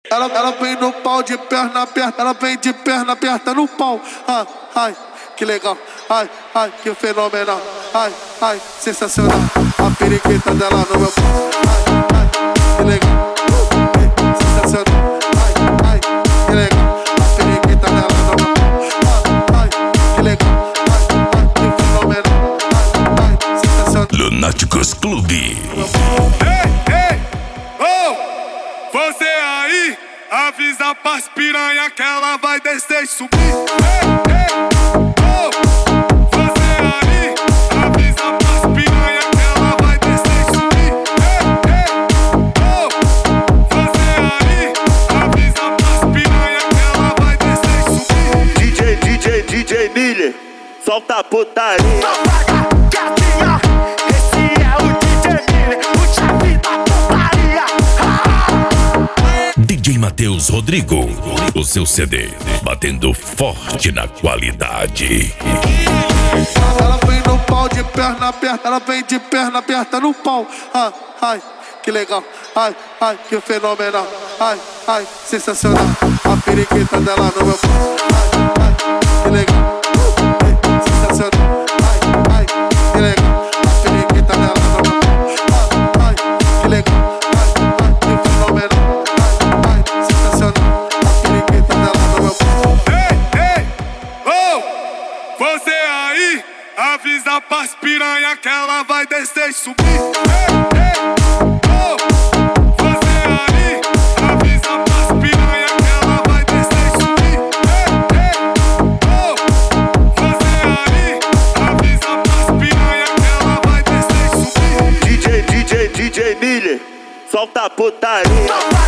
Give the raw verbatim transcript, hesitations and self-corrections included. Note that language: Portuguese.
Ela, ela vem no pau de perna aberta, ela vem de perna aberta no pau. Ai, ai, que legal. Ai, ai, que fenomenal. Ai, ai, sensacional. A periquita dela no meu pau. Ai, ai, que legal. Uh, sensacional. Ai, ai, que legal. A periquita dela no meu pau. Ai, ai, que legal. Ai, ai, que fenomenal. Ai, ai, sensacional. Lunáticos Clube. Ei, ei, oh! Você aí, avisa pras piranha que ela vai descer e subir. Ei, ei, oh! Você aí, avisa pras piranha que ela vai descer e subir. Ei, ei, oh! Você aí, avisa pras piranha que ela vai descer e subir. D J, D J, D J Miller, solta a putaria. D J Matheus Rodrigo, o seu C D, batendo forte na qualidade. Ela vem no pau de perna aberta, ela vem de perna aberta no pau. Ai, ai, que legal. Ai, ai, que fenomenal. Ai, ai, sensacional. A periquita dela no meu pau. Ai, ai, que legal. Uh, sensacional. Ai, ai, que legal. A periquita dela no meu pau. Ai, ai, que legal. Ai, ai, que fenomenal. Ai, ai, sensacional. A periquita dela no meu pau. Ei, ei, oh! Você aí, avisa pras piranha que ela vai descer e subir. Ei, ei, oh! Você aí, avisa pras piranha que ela vai descer e subir. Ei, ei, oh! Você aí, avisa pras piranha que ela vai descer e subir. D J, D J, D J Miller, solta a putaria.